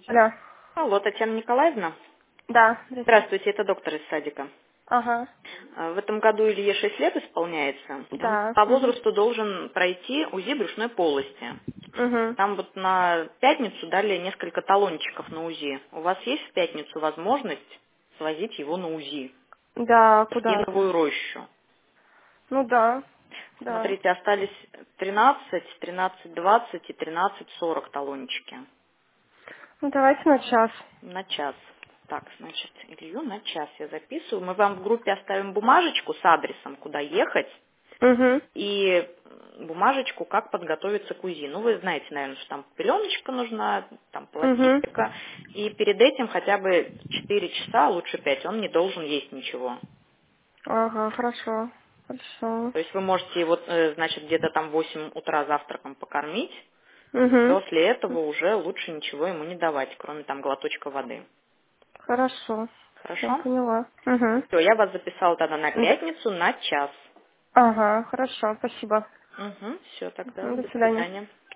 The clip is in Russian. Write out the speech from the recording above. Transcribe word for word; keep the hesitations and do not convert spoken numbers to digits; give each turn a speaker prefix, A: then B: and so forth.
A: Алло.
B: Алло, Татьяна Николаевна.
A: Да. Здравствуйте.
B: Здравствуйте, это доктор из садика.
A: Ага.
B: А, В этом году Илье шесть лет исполняется. Он
A: Да.
B: по
A: Угу.
B: возрасту должен пройти УЗИ брюшной полости.
A: Угу.
B: Там вот на пятницу дали несколько талончиков на УЗИ. У вас есть в пятницу возможность свозить его на УЗИ
A: Да,
B: в
A: куда?
B: Киновую рощу?
A: Ну да. Да.
B: Смотрите, остались тринадцать, тринадцать двадцать и тринадцать сорок талончики
A: Ну давайте на час.
B: на час. Так, значит, Илью на час я записываю. Мы вам в группе оставим бумажечку с адресом, куда ехать.
A: Угу.
B: И бумажечку, как подготовиться к УЗИ. Ну, вы знаете, наверное, что там пеленочка нужна, там
A: Угу.
B: пластика. И перед этим хотя бы четыре часа, а лучше пять, он не должен есть ничего.
A: Ага, хорошо. Хорошо.
B: То есть вы можете его, э, значит, где-то там в восемь утра завтраком покормить.
A: Угу.
B: После этого уже лучше ничего ему не давать, кроме там глоточка воды.
A: Хорошо. Я
B: Хорошо?
A: поняла. Угу.
B: Все, я вас записала тогда на пятницу на час.
A: Ага, хорошо, спасибо.
B: Угу, все, тогда
A: Мгм, до
B: до
A: свидания.
B: свидания.